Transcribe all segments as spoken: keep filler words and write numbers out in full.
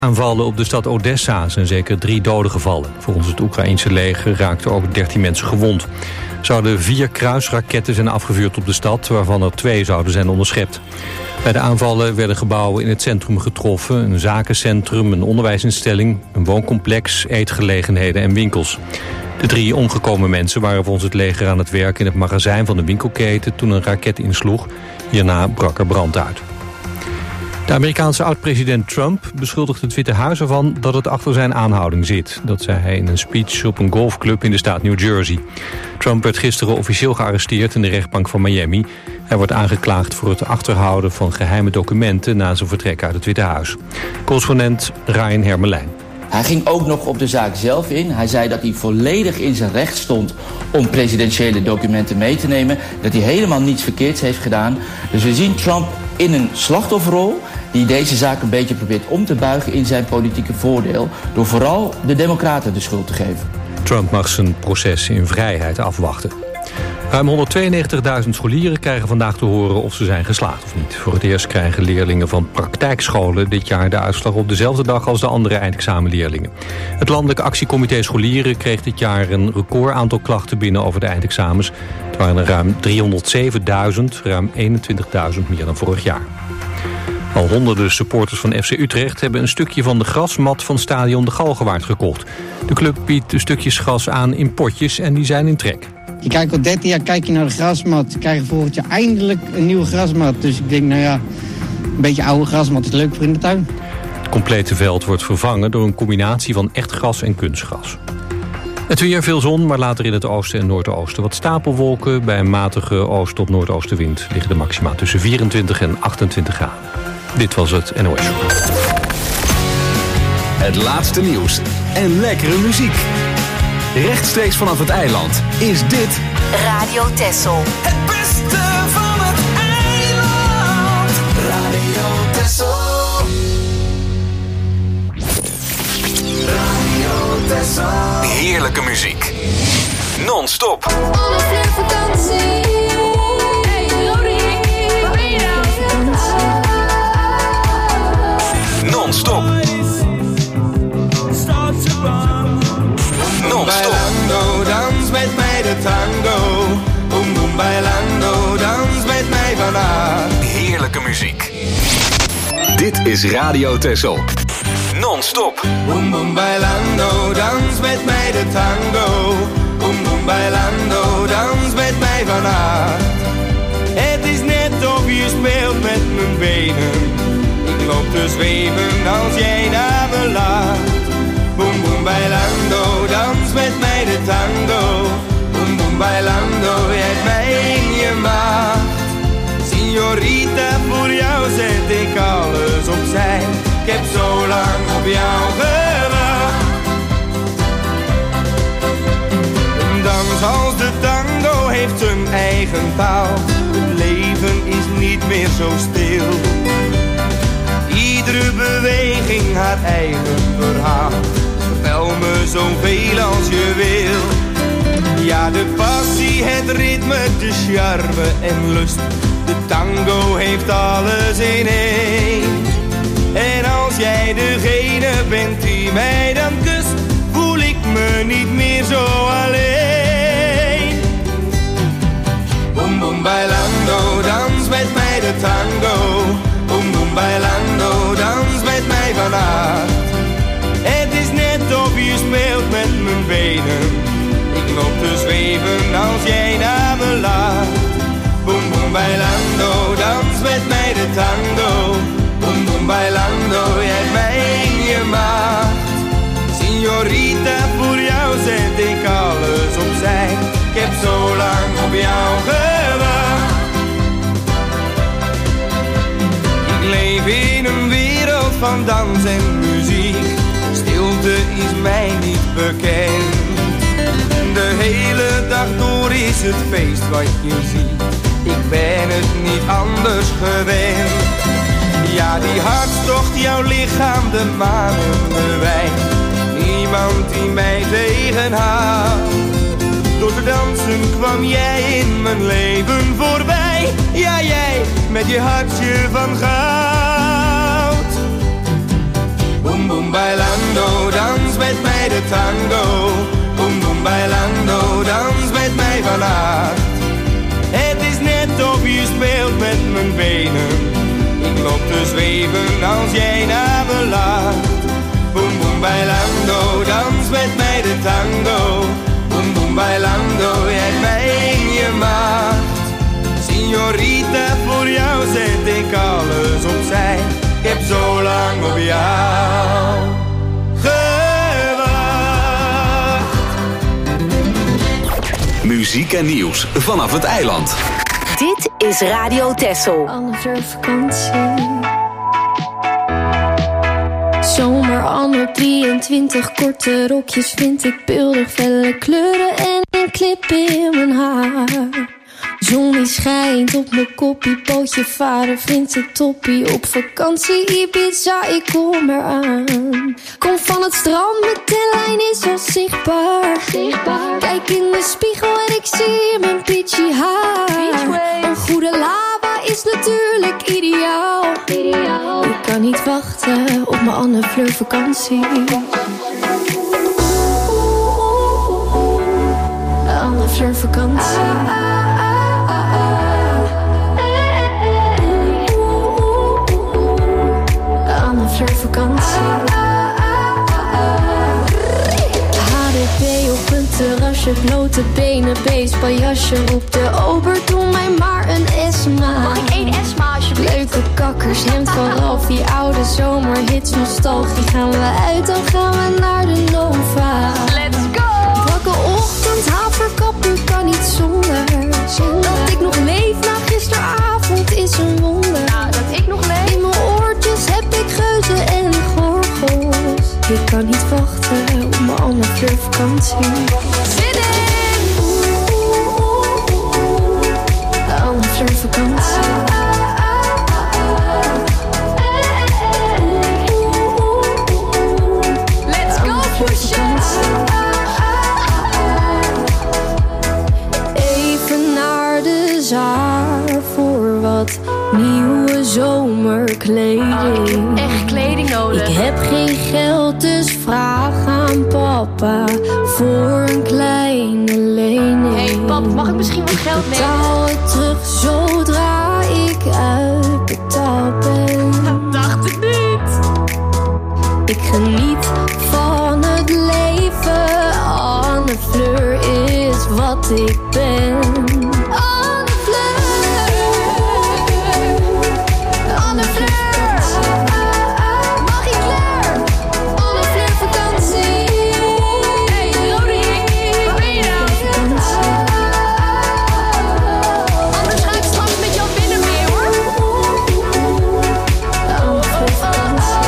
Aanvallen op de stad Odessa zijn zeker drie doden gevallen. Volgens het Oekraïense leger raakten ook dertien mensen gewond. Er zouden vier kruisraketten zijn afgevuurd op de stad, waarvan er twee zouden zijn onderschept. Bij de aanvallen werden gebouwen in het centrum getroffen. Een zakencentrum, een onderwijsinstelling, een wooncomplex, eetgelegenheden en winkels. De drie omgekomen mensen waren volgens het leger aan het werk in het magazijn van de winkelketen toen een raket insloeg. Hierna brak er brand uit. De Amerikaanse oud-president Trump beschuldigt het Witte Huis ervan dat het achter zijn aanhouding zit. Dat zei hij in een speech op een golfclub in de staat New Jersey. Trump werd gisteren officieel gearresteerd in de rechtbank van Miami. Hij wordt aangeklaagd voor het achterhouden van geheime documenten na zijn vertrek uit het Witte Huis. Correspondent Ryan Hermelijn. Hij ging ook nog op de zaak zelf in. Hij zei dat hij volledig in zijn recht stond om presidentiële documenten mee te nemen. Dat hij helemaal niets verkeerds heeft gedaan. Dus we zien Trump in een slachtofferrol die deze zaak een beetje probeert om te buigen in zijn politieke voordeel, door vooral de democraten de schuld te geven. Trump mag zijn proces in vrijheid afwachten. Ruim honderdtweeënnegentigduizend scholieren krijgen vandaag te horen of ze zijn geslaagd of niet. Voor het eerst krijgen leerlingen van praktijkscholen dit jaar de uitslag op dezelfde dag als de andere eindexamenleerlingen. Het Landelijk Actiecomité Scholieren kreeg dit jaar een record aantal klachten binnen over de eindexamens. Het waren er ruim driehonderdzevenduizend, ruim eenentwintigduizend meer dan vorig jaar. Al honderden supporters van F C Utrecht hebben een stukje van de grasmat van stadion De Galgenwaard gekocht. De club biedt de stukjes gras aan in potjes en die zijn in trek. Je kijkt al dertien jaar kijk je naar de grasmat. Je krijgt volgend jaar eindelijk een nieuwe grasmat. Dus ik denk, nou ja, een beetje oude grasmat is leuk voor in de tuin. Het complete veld wordt vervangen door een combinatie van echt gras en kunstgras. Het weer, veel zon, maar later in het oosten en noordoosten wat stapelwolken. Bij een matige oost- tot noordoostenwind liggen de maxima tussen vierentwintig en achtentwintig graden. Dit was het N O S. Het laatste nieuws en lekkere muziek. Rechtstreeks vanaf het eiland is dit Radio Texel. Het beste van het eiland. Radio Texel. Radio Texel. heerlijke muziek. Non-stop. Alle vakantie. Hey, Roderick. Non-stop. Non-stop. Bailando, dans met mij de tango. Boom boom bailando, dans met mij vandaag. Heerlijke muziek. Dit is Radio Texel. Non-stop. Boom boom bailando, dans met mij de tango. Boom boom bailando, dans met mij vandaag. Het is net of je speelt met mijn benen. Ik loop te zweven als jij naar me laat. Boom boom bailando, dans met mij de tango. Boom boom bailando, jij hebt mij in je macht. Signorita, voor jou zet ik alles opzij. Ik heb zo lang op jou gewacht. Een dans als de tango heeft zijn eigen taal. Het leven is niet meer zo stil. Iedere beweging haar eigen verhaal. Vertel me zoveel als je wil. Ja, de passie, het ritme, de charme en lust. De tango heeft alles in één. En als jij degene bent die mij dan kust, voel ik me niet meer zo alleen. Boom boom bailando, dans met mij de tango. Boom boom bailando, dans met mij vannacht. Het is net of je speelt met mijn benen. Ik loop te zweven als jij naar me laat. Boom boom bailando, dans met mij de tango. Boom boom bailando, jij hebt mij in je macht. Signorita, voor jou zet ik alles opzij. Ik heb zo lang op jou gewacht. Ik leef in een wereld van dans en muziek. Stilte is mij niet bekend. De hele dag door is het feest wat je ziet. Ik ben het niet anders gewend. Ja, die hartstocht, jouw lichaam, de maan en de wijn. Niemand die mij tegenhoudt. Door te dansen kwam jij in mijn leven voorbij. Ja, jij met je hartje van goud. Boom Boom boom bailando, dans met mij de tango. Boom boom bailando, dans met mij vannacht. Het is net of je speelt met mijn benen. Ik loop te zweven als jij naar me lacht. Boom boom bailando, dans met mij de tango. Boom boom bailando, jij hebt mij in je macht. Signorita, voor jou zet ik alles opzij. Ik heb zo lang op jou gewacht. Muziek en nieuws vanaf het eiland. Dit is Radio Texel. Anne Fleur vakantie. Zomer anno drieëntwintig, korte rokjes vind ik beeldig, felle kleuren en een clip in mijn haar. Zon die schijnt op mijn koppie, pootje varen vindt het toppie. Op vakantie Ibiza, ik kom eraan. Kom van het strand, mijn tenlijn is al zichtbaar. zichtbaar. Kijk in de spiegel en ik zie mijn peachy haar. Een goede lava is natuurlijk ideaal. ideaal. Ik kan niet wachten op mijn Anne Fleur vakantie. Anne Fleur vakantie. Anne Fleur vakantie. H D P op een terrasje, blote benen, baseballjasje. Roep de ober, doe mij maar een Esma. Mag ik één Esma alsjeblieft? Leuke kakkers, hemd van Ralf, die oude zomerhits, nostalgie. Gaan we uit, dan gaan we naar de Nova. Let's go! Wakke ochtend, haverkappen, kan niet zonder. Dat ik nog leef na gisteravond is een wonder. Nou, dat ik nog leef. In mijn oortjes heb ik geuzen en gorgels. Ik kan niet wachten op mijn Anne Fleur vakantie. Zin in! Anne Fleur vakantie. Let's go, pushen! Even naar de zaar voor wat nieuwe zomerkleding. Oh, echt kleding nodig. Ik heb geen geld, dus vraag aan papa voor een kleine lening. Hey pap, mag ik misschien wat geld lenen? Betaal het terug zodra ik uitbetaald ben. Dat dacht ik niet. Ik geniet van het leven. Anne Fleur is wat ik ben. Anne Fleur. Anne Fleur. Magie Fleur. Anne Fleur vakantie. Hey, Roderick, waar ben je nou? Anders ga ik straks met jou binnen mee, hoor. Anne Fleur vakantie.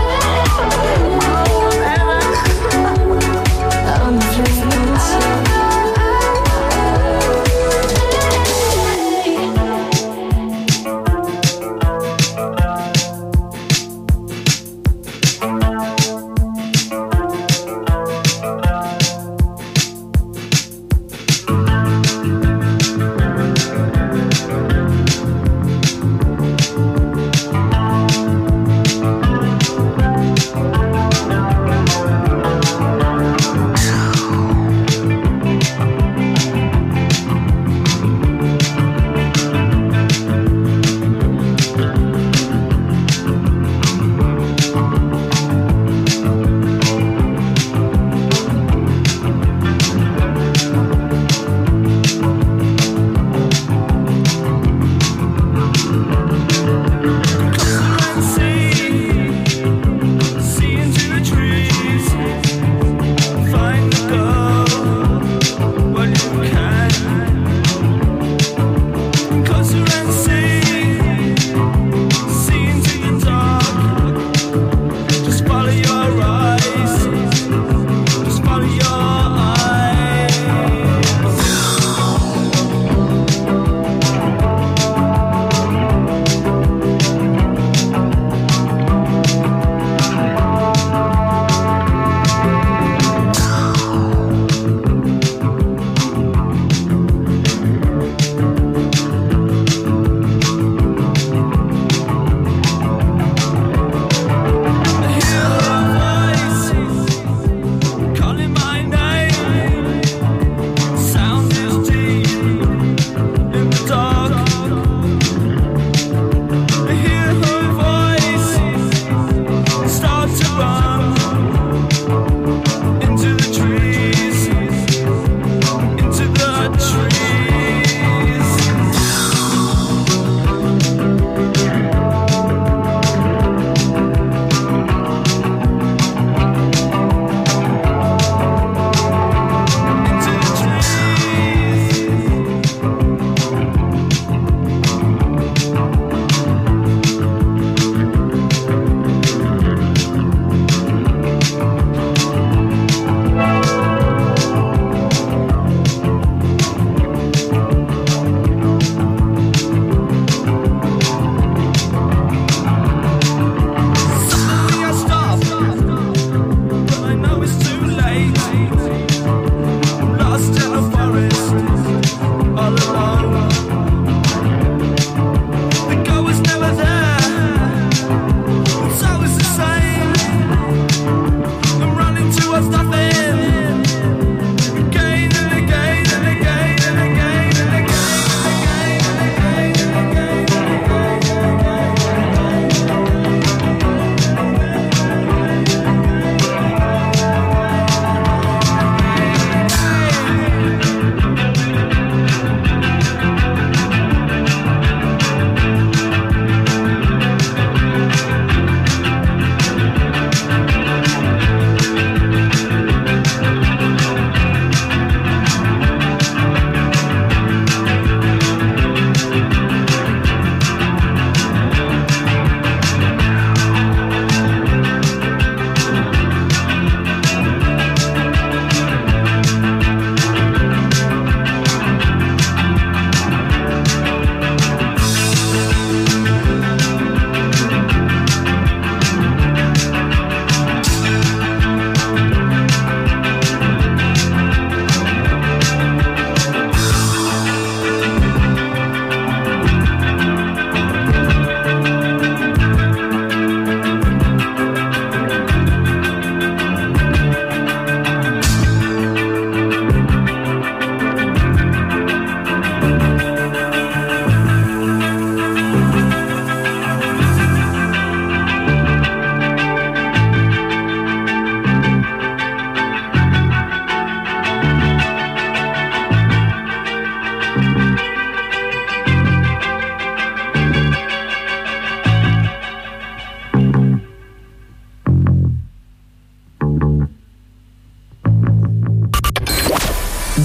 Anne Fleur vakantie.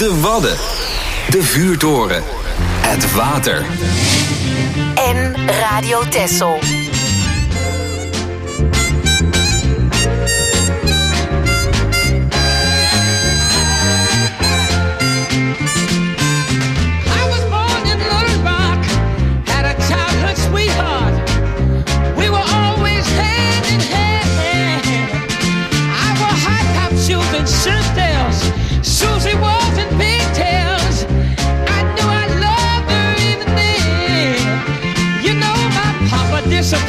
De Wadden. De vuurtoren. Het water. En Radio Texel. Susie was in pigtails. I knew I loved her even then. You know my papa disappeared.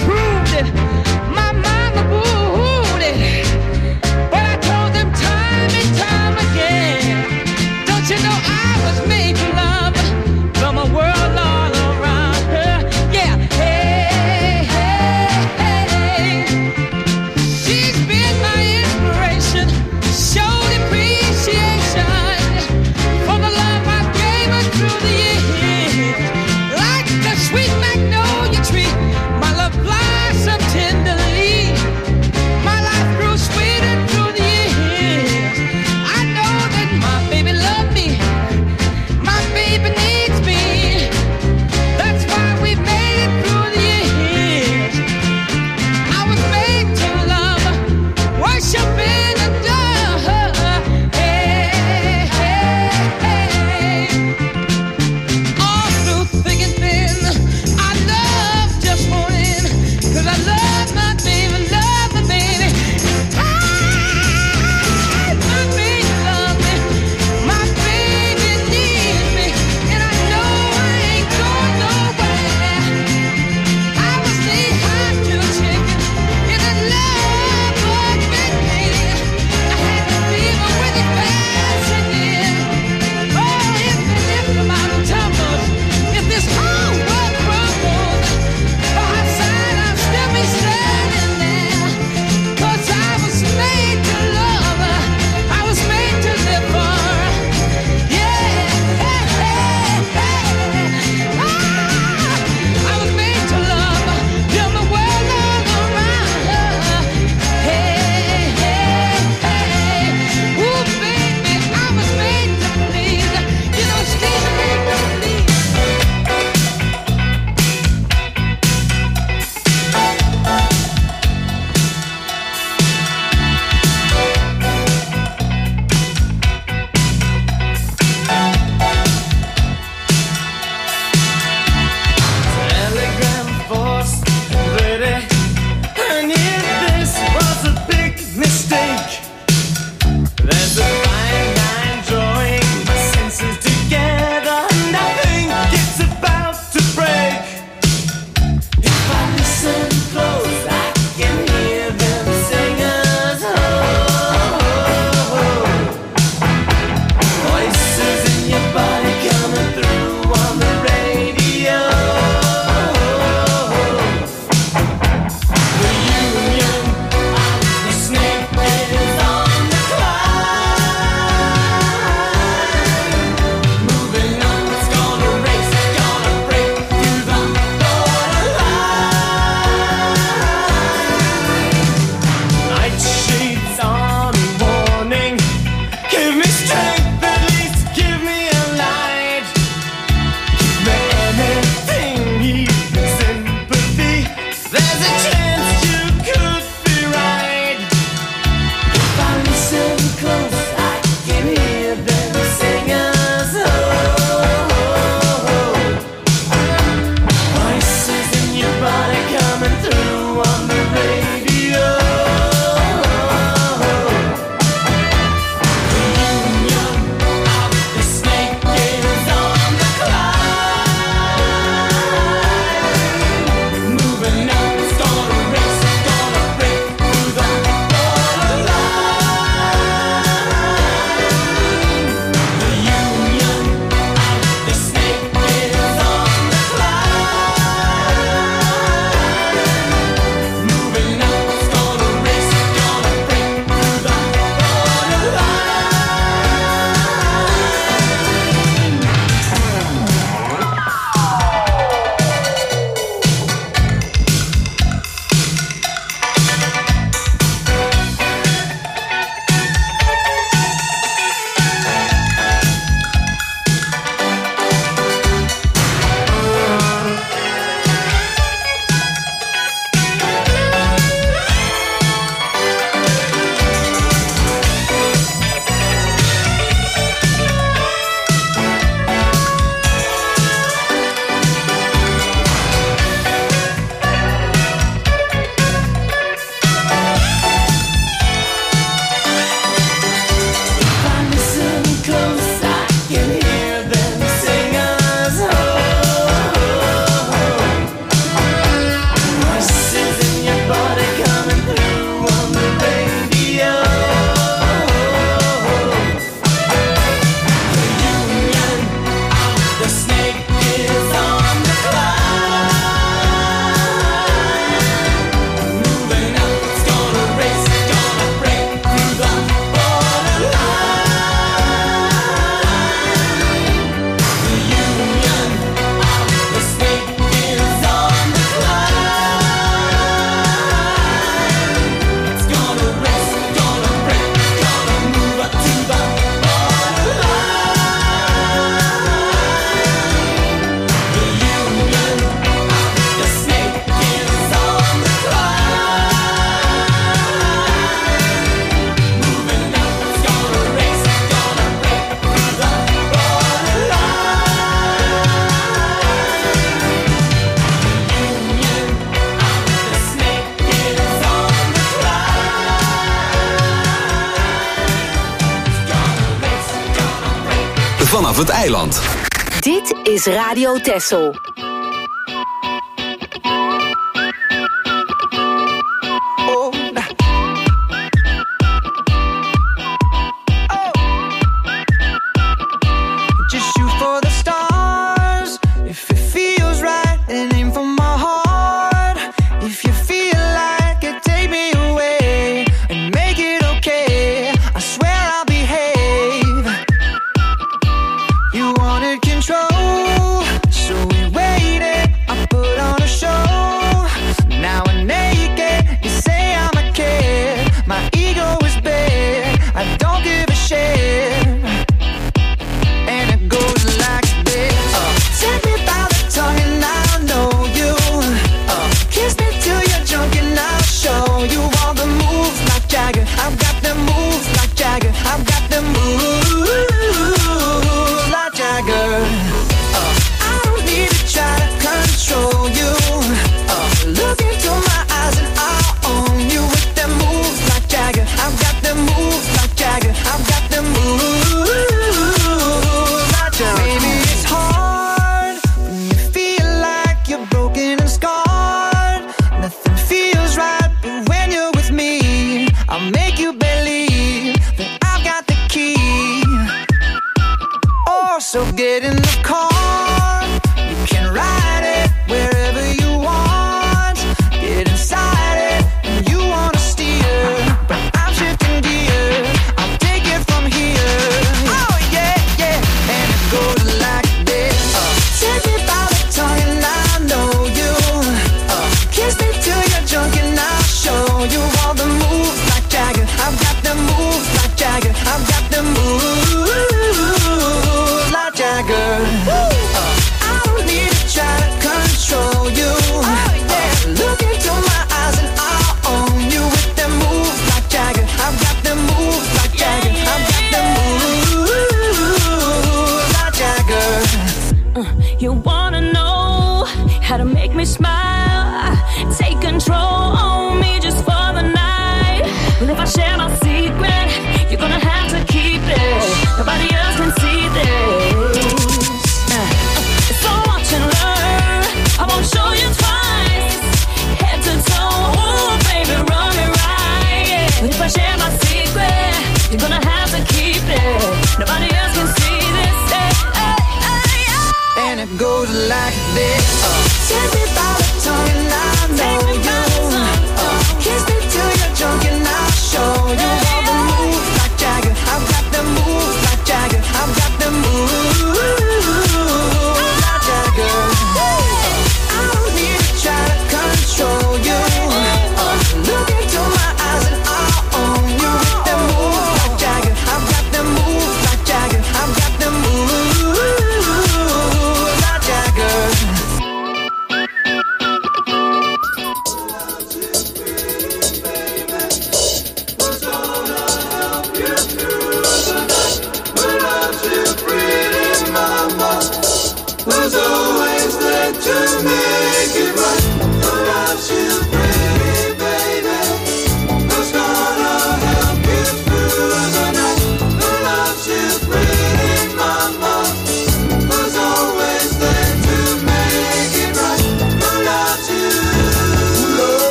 vanaf het eiland. Dit is Radio Texel.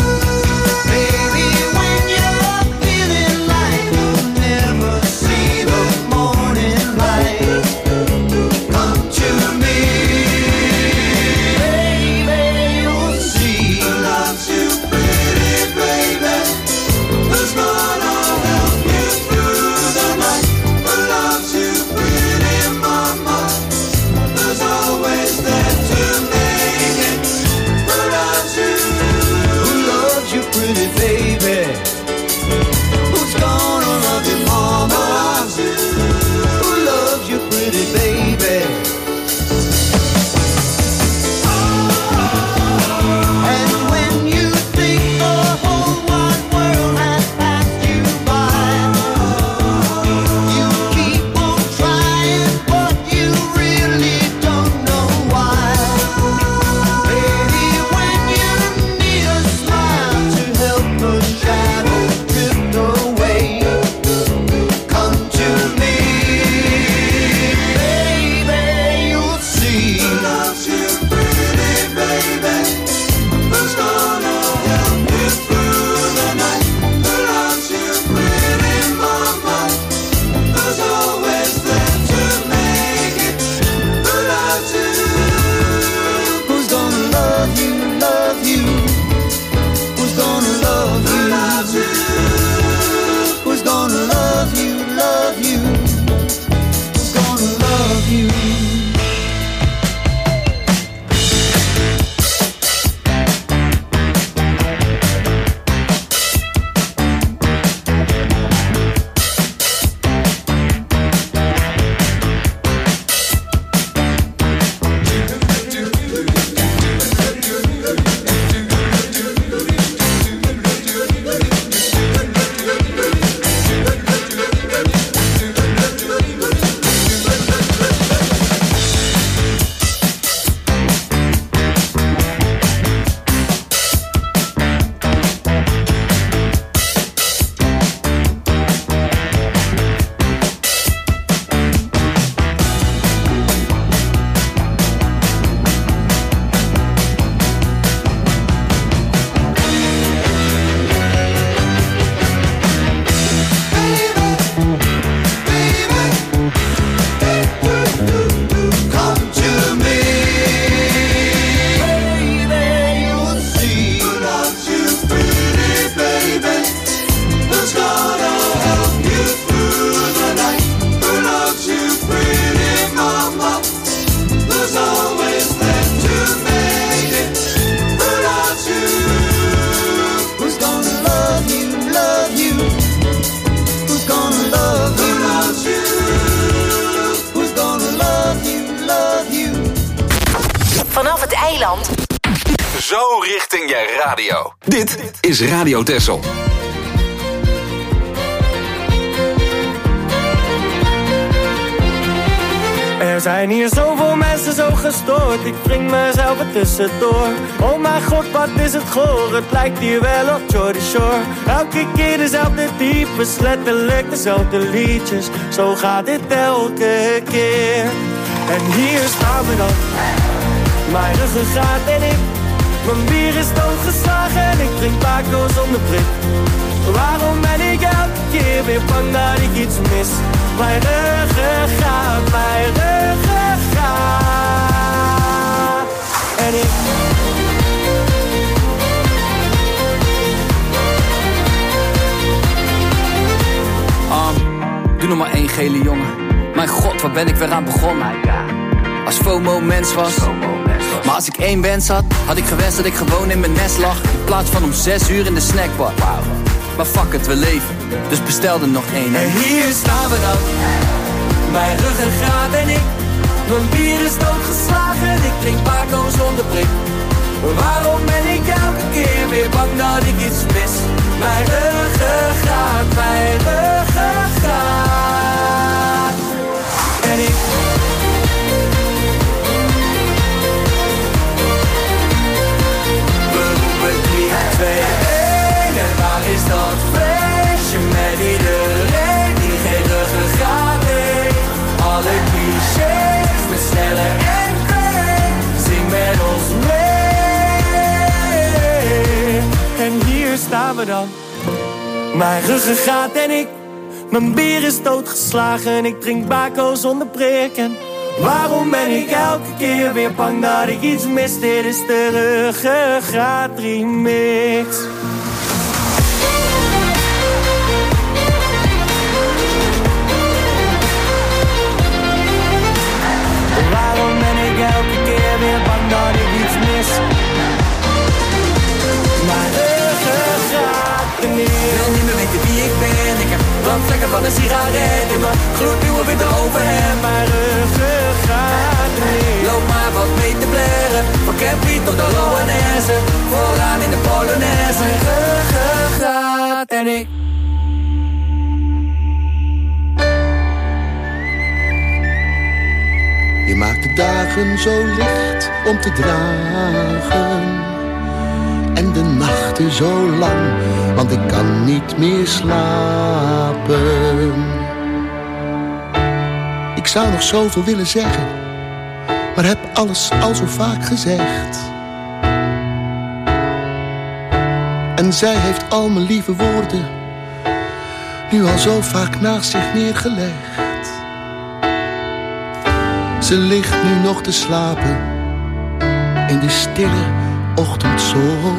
See vanaf het eiland. Zo richting je radio. Dit is Radio Texel. Er zijn hier zoveel mensen zo gestoord, ik breng mezelf er tussendoor. Oh mijn god, wat is het goor, het lijkt hier wel op Jordy Shore. Elke keer dezelfde types, letterlijk dezelfde liedjes. Zo gaat dit elke keer. En hier staan we dan, mijn ruggengraat en ik. Mijn bier is doodgeslagen en ik drink Paco zonder prik. Waarom ben ik elke keer weer bang dat ik iets mis? Mijn ruggengraat, mijn ruggengraat. En ik... Um, doe nog maar één gele jongen. Mijn god, waar ben ik weer aan begonnen? Als FOMO mens was. Maar als ik één wens had, had ik gewenst dat ik gewoon in mijn nest lag. In plaats van om zes uur in de snackbar. Maar fuck het, we leven, dus bestel er nog één. En hier staan we dan, mijn ruggengraat en ik. Mijn bier is doodgeslagen, ik drink Paco zonder prik. Waarom ben ik elke keer weer bang dat ik iets mis? Mijn ruggengraat, mijn ruggengraat. En ik... twee, één, en waar is dat feestje met iedereen die geen ruggengraat heeft? Alle clichés met sneller en twee, zing met ons mee. En hier staan we dan, mijn ruggengraat en ik. Mijn bier is doodgeslagen, ik drink Baco zonder prik. En waarom ben ik elke keer weer bang dat ik iets mis? Dit is de ruggengraat remix. Waarom ben ik elke keer weer bang dat ik iets mis? Mijn ruggengraat remix. Ik wil niet meer weten wie ik ben. Ik heb brandvlekken van een sigaret in mijn gloednieuwe witte overhemd. Mijn ruggengraat remix. Loop maar wat mee te blaren, van Campy tot de Loanesse. Vooraan in de Polonaise. Mijn ruggengraat en ik. Je maakt de dagen zo licht om te dragen. En de nachten zo lang, want ik kan niet meer slapen. Ik zou nog zoveel willen zeggen, maar heb alles al zo vaak gezegd. En zij heeft al mijn lieve woorden nu al zo vaak naast zich neergelegd. Ze ligt nu nog te slapen in de stille ochtendzon.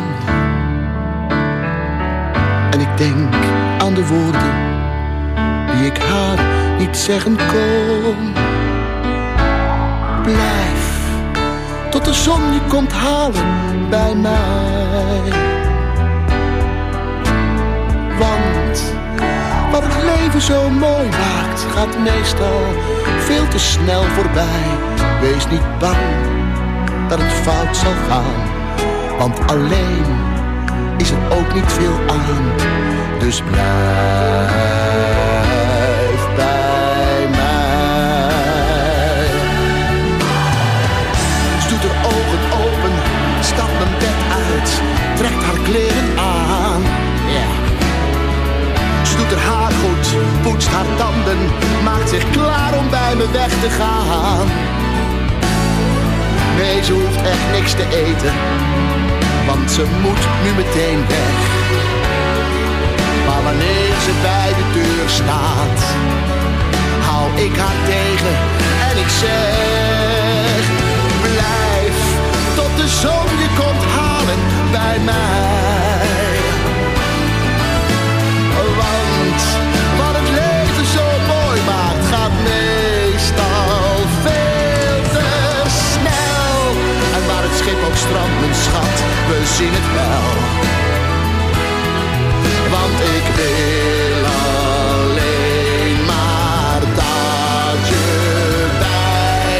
En ik denk aan de woorden die ik haar niet zeggen kon. Blijf tot de zon je komt halen bij mij. Want wat het leven zo mooi maakt, gaat meestal veel te snel voorbij. Wees niet bang dat het fout zal gaan, want alleen is er ook niet veel aan. Dus blijf bij mij. Ze doet haar ogen open, stapt mijn bed uit, trekt haar kleren aan. Yeah. Ze doet haar haar goed, poetst haar tanden, maakt zich klaar om bij me weg te gaan. Nee, ze hoeft echt niks te eten, want ze moet nu meteen weg. Maar wanneer ze bij de deur staat, hou ik haar tegen en ik zeg: blijf tot de zon je komt halen bij mij. Want wat het leven zo mooi maakt, gaat meestal veel te snel. En waar het schip ook strandt, mijn schat, we zien het wel. Want ik wil alleen maar dat je bij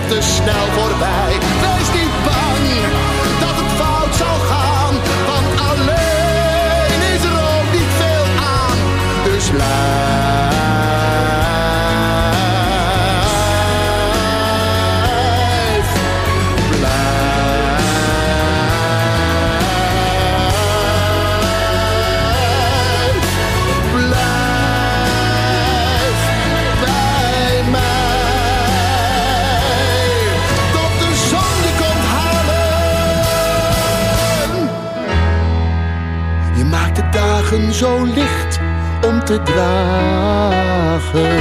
te snel voorbij. Wees niet bang dat het fout zal gaan, want alleen is er ook niet veel aan. Dus blijf. Zo licht om te dragen.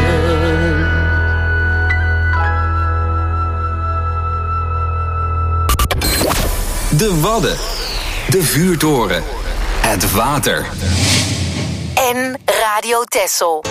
De Wadden, de vuurtoren, het water. En Radio Texel.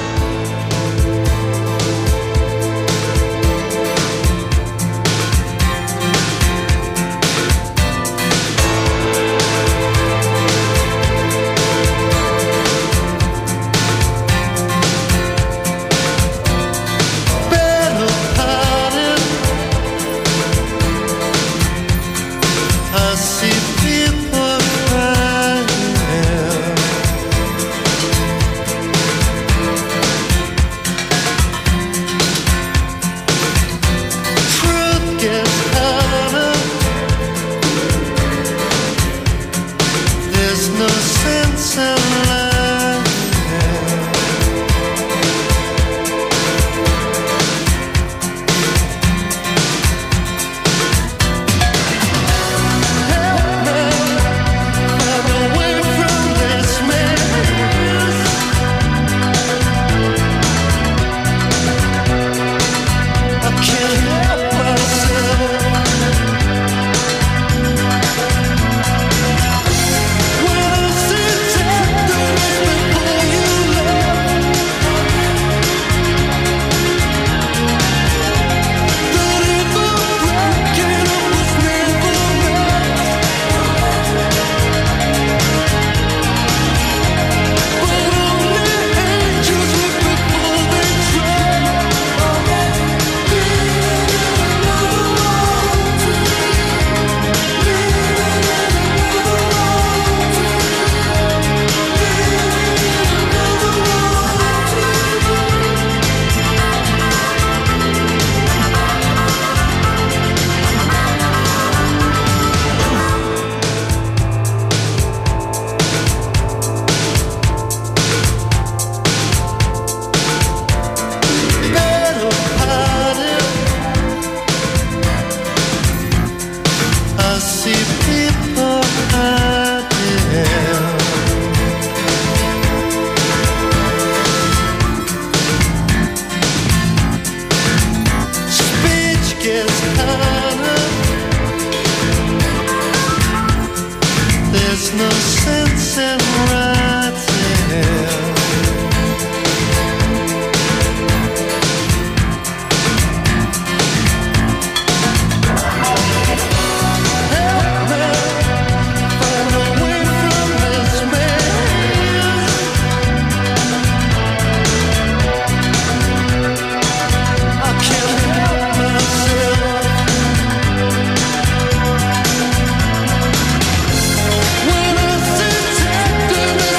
When I sit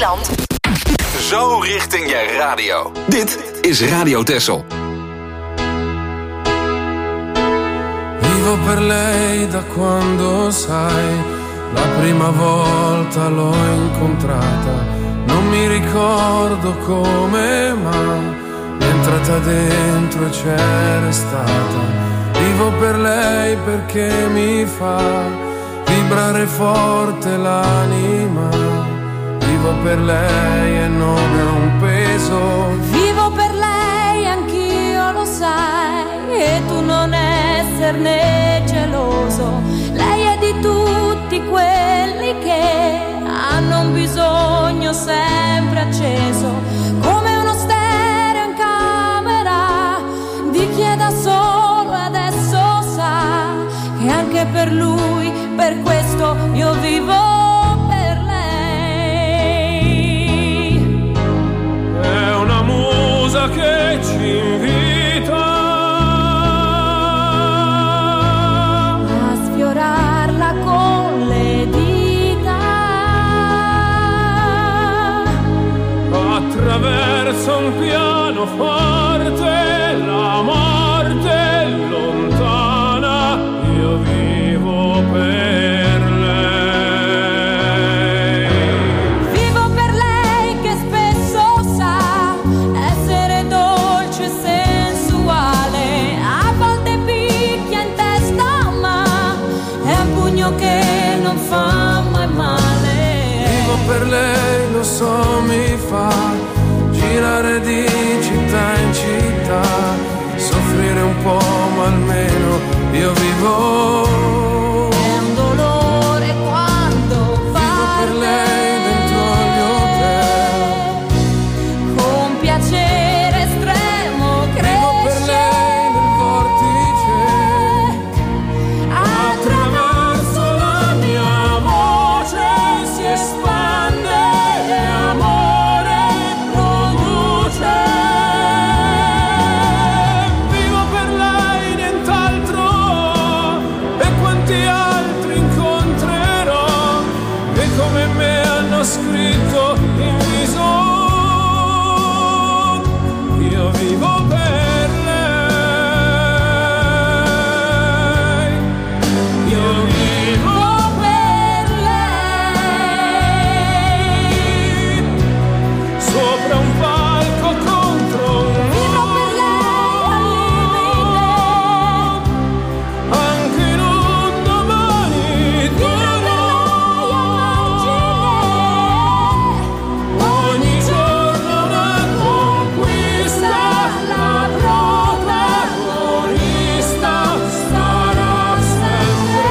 eiland. Zo richting je radio. Dit is Radio Texel. Vivo per lei da quando sai, la prima volta l'ho incontrata. Non mi ricordo come, ma è entrata dentro e c'è restata. Vivo per lei perché mi fa vibrare forte l'anima. Vivo per lei e non è un peso. Vivo per lei, anch'io lo sai, e tu non esserne geloso. Lei è di tutti quelli che hanno un bisogno sempre acceso, come uno stereo in camera di chi è da solo e adesso sa che anche per lui, per questo io vivo per lei. È una musa che ci invita a sfiorarla con le dita attraverso un pianoforte, la morte è lontana, io vivo per lei. Vivo per lei che spesso sa essere dolce e sensuale, a volte picchia in testa ma è un pugno che non fa mai male. Vivo per lei, lo so, mi fa girare di città in città, soffrire un po' ma almeno io vivo. È un dolore quando va Vivo per lei dentro agli hotel, con piacere estremo vivo per lei nel vortice, attraverso la mia voce si espande e amore produce. Vivo per lei, nient'altro, e quanti altri incontrerò che come me hanno scritto in viso. Io vivo per lei, io vivo per lei. sopra un palco contro un Vivo per lei al limite, anche in un domani vivo per lei al margine. ogni giorno una conquista, la protagonista sarà sempre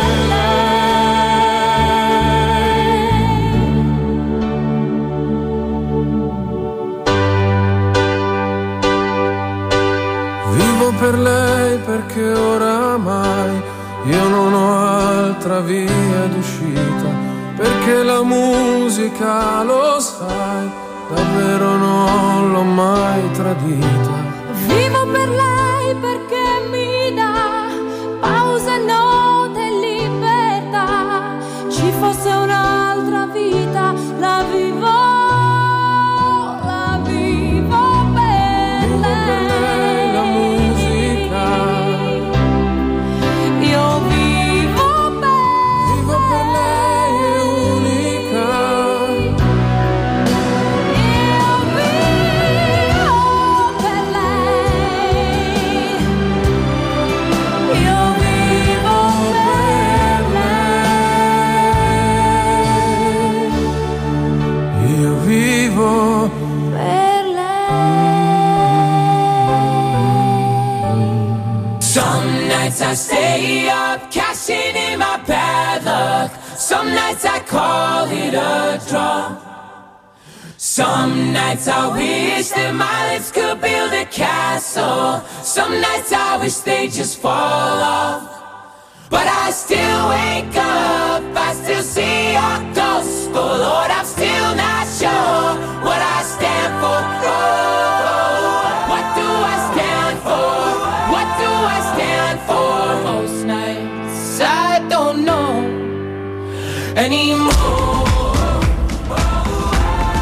lei. Vivo per lei perché oramai io non ho altra via d'uscita, perché la musica, lo sai, davvero non l'ho mai tradita. Vivo per lei perché mi dà pause, note e libertà. Ci fosse un'altra vita, la vivo, la vivo per Vivo per lei la musica, Io vivo per vivo per lei è unica. Io vivo per lei. Io vivo per lei. Io vivo per lei. Some nights I stay up, cashing in my bad luck. Some nights I call it a draw. Some nights I wish that my lips could build a castle. Some nights I wish they just fall off. But I still wake up, I still see your ghost. Oh Lord, I'm still not sure what I stand for. Oh, what do I stand for? What do I stand for? Most nights I don't know anymore.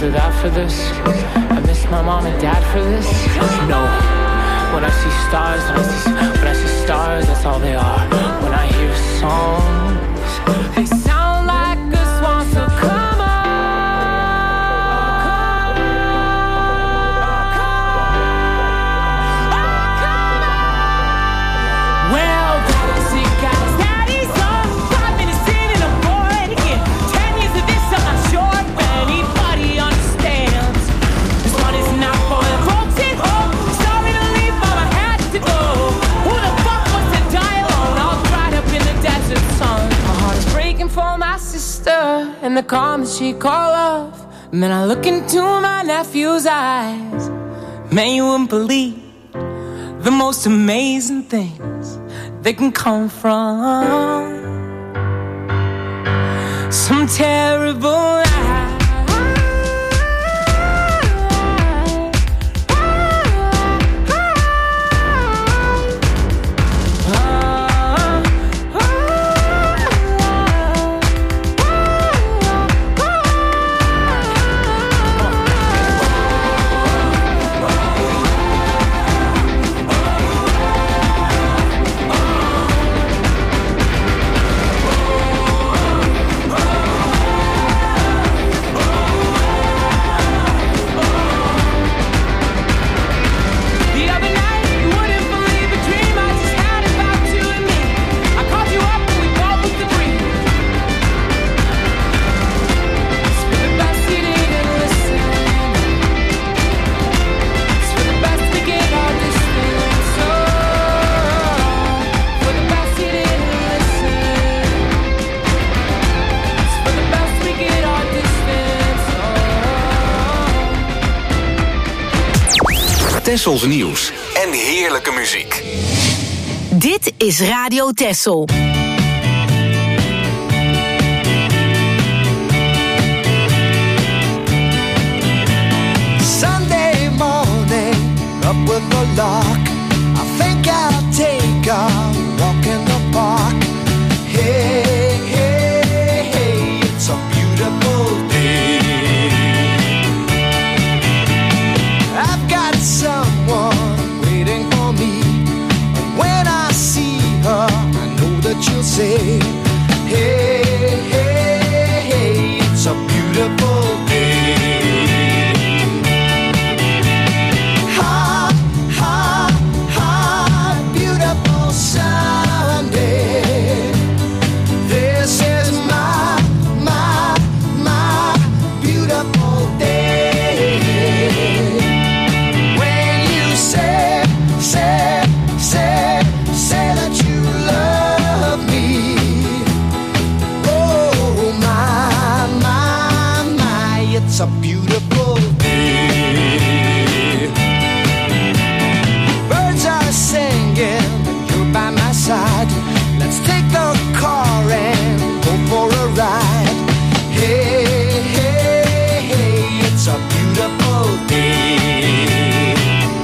do that for this. I miss my mom and dad for this. No. When I see stars, when I see, when I see stars, that's all they are. When I hear songs, they sound like a swan, so come on. Well, those sick guys, daddy's on. Five minutes in and I'm bored again. Ten years of this, I'm not sure if anybody understands. This one is not for the folks at home. Sorry to leave, but I had to go. Who the fuck wants to die alone? All dried up in the desert sun. My heart is breaking for my sister and the calm that she call love. And then I look into my nephew's eyes. Man, you wouldn't believe the most amazing things that can come from some terrible lie. Tessels nieuws en heerlijke muziek. Dit is Radio Tessel. Sunday morning, up with the lark. I think I'll take a walk in the park. Hey, hey, hey, it's a beautiful day. I've got someone waiting for me. And when I see her, I know that you'll say, hey, hey, hey, it's a beautiful day. Ha, ha, ha, beautiful Sunday. This is my, my, my beautiful day. When you say, say, say, say that you love me. Oh, my, my, my, it's a beautiful day. Birds are singing, and you're by my side. Let's take the car and go for a ride. Hey, hey, hey, it's a beautiful day.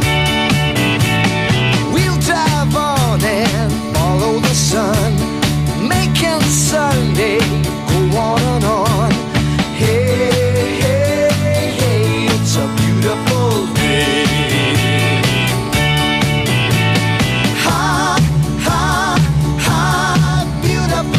We'll drive on and follow the sun, making Sunday go on and on. Hey, hey, hey, it's a beautiful day. Ha, ha, ha, beautiful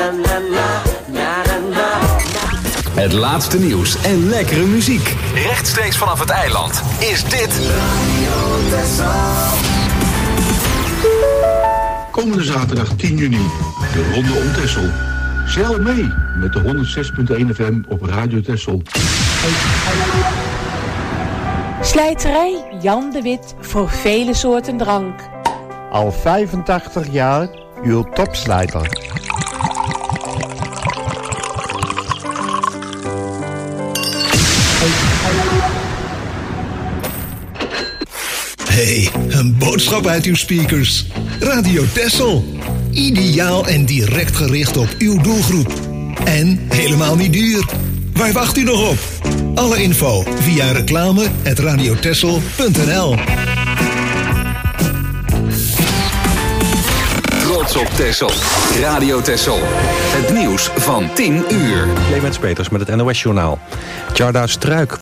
laatste nieuws en lekkere muziek. Rechtstreeks vanaf het eiland is dit Radio Texel. Komende zaterdag tien juni, de Ronde om Texel. Zeil mee met de honderdzes komma één F M op Radio Texel. Slijterij Jan de Wit voor vele soorten drank. Al vijfentachtig jaar uw topslijter. Hey, een boodschap uit uw speakers. Radio Texel. Ideaal en direct gericht op uw doelgroep. En helemaal niet duur. Waar wacht u nog op? Alle info via reclame at radiotexel punt n l. Trots op Texel. Radio Texel. Het nieuws van tien uur. Clemens Peters met het N O S-journaal. Tjarda Struik